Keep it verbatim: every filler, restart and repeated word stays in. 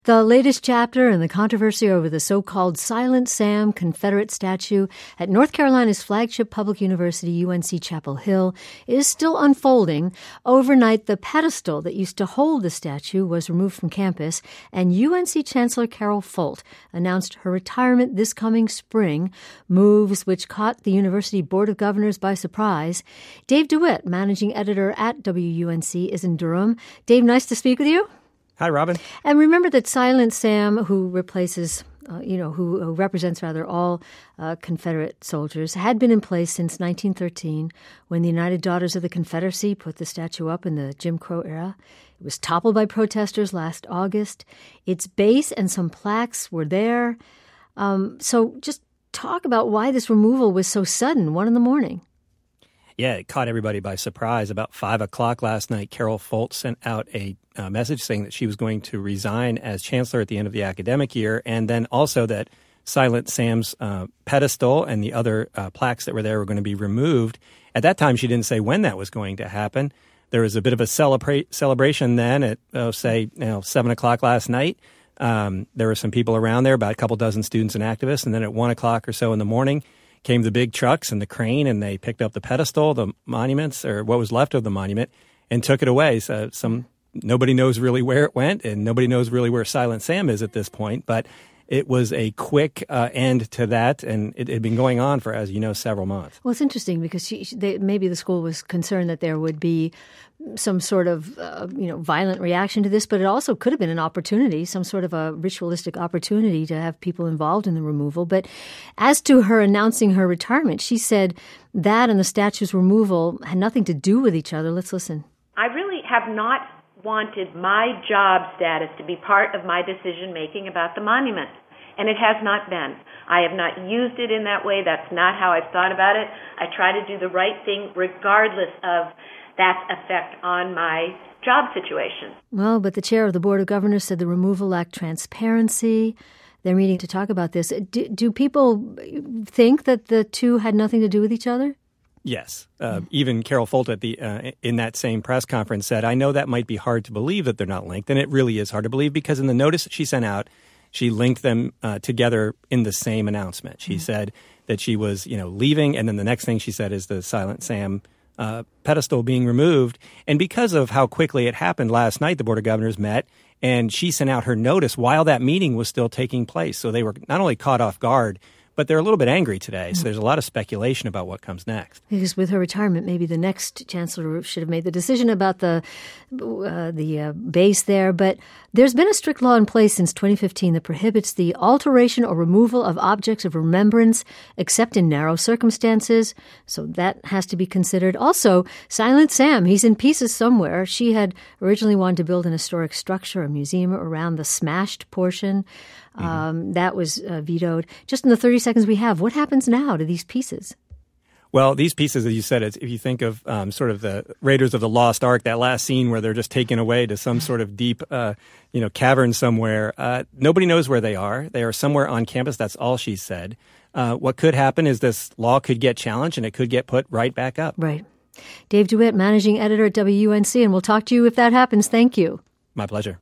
The latest chapter in the controversy over the so-called Silent Sam Confederate statue at North Carolina's flagship public university, U N C Chapel Hill, is still unfolding. Overnight, the pedestal that used to hold the statue was removed from campus, and U N C Chancellor Carol Folt announced her retirement this coming spring, moves which caught the University Board of Governors by surprise. Dave DeWitt, managing editor at W U N C, is in Durham. Dave, nice to speak with you. Hi, Robin. And remember that Silent Sam, who replaces, uh, you know, who, who represents rather all uh, Confederate soldiers, had been in place since nineteen thirteen when the United Daughters of the Confederacy put the statue up in the Jim Crow era. It was toppled by protesters last August. Its base and some plaques were there. Um, so just talk about why this removal was so sudden, one in the morning. Yeah, it caught everybody by surprise. About five o'clock last night, Carol Folt sent out a uh, message saying that she was going to resign as chancellor at the end of the academic year, and then also that Silent Sam's uh, pedestal and the other uh, plaques that were there were going to be removed. At that time, she didn't say when that was going to happen. There was a bit of a celebra- celebration then at, uh, say, you know, seven o'clock last night. Um, there were some people around there, about a couple dozen students and activists, and then at one o'clock or so in the morning, came the big trucks and the crane, and they picked up the pedestal, the monuments, or what was left of the monument, and took it away. So some nobody knows really where it went, and nobody knows really where Silent Sam is at this point. But it was a quick uh, end to that, and it had been going on for, as you know, several months. Well, it's interesting because she, they, maybe the school was concerned that there would be some sort of, uh, you know, violent reaction to this, but it also could have been an opportunity, some sort of a ritualistic opportunity to have people involved in the removal. But as to her announcing her retirement, she said that and the statue's removal had nothing to do with each other. Let's listen. I really have not wanted my job status to be part of my decision-making about the monument, and it has not been. I have not used it in that way. That's not how I've thought about it. I try to do the right thing regardless of that effect on my job situation. Well, but the chair of the Board of Governors said the removal lacked transparency. They're meeting to talk about this. Do, do people think that the two had nothing to do with each other? Yes. Uh, even Carol Folt at the uh, in that same press conference said, I know that might be hard to believe that they're not linked, and it really is hard to believe because in the notice that she sent out, she linked them uh, together in the same announcement. She mm-hmm. said that she was, you know, leaving, and then the next thing she said is the Silent Sam uh, pedestal being removed. And because of how quickly it happened last night, the Board of Governors met, and she sent out her notice while that meeting was still taking place. So they were not only caught off guard, but they're a little bit angry today, so there's a lot of speculation about what comes next. Because with her retirement, maybe the next chancellor should have made the decision about the uh, the uh, base there. But there's been a strict law in place since twenty fifteen that prohibits the alteration or removal of objects of remembrance except in narrow circumstances. So that has to be considered. Also, Silent Sam, he's in pieces somewhere. She had originally wanted to build an historic structure, a museum around the smashed portion. Mm-hmm. Um, that was uh, vetoed. Just in the thirty seconds we have, what happens now to these pieces? Well, these pieces, as you said, it's, if you think of um, sort of the Raiders of the Lost Ark, that last scene where they're just taken away to some sort of deep, uh, you know, cavern somewhere, uh, nobody knows where they are. They are somewhere on campus. That's all she said. Uh, what could happen is this law could get challenged and it could get put right back up. Right. Dave DeWitt, managing editor at W U N C, and we'll talk to you if that happens. Thank you. My pleasure.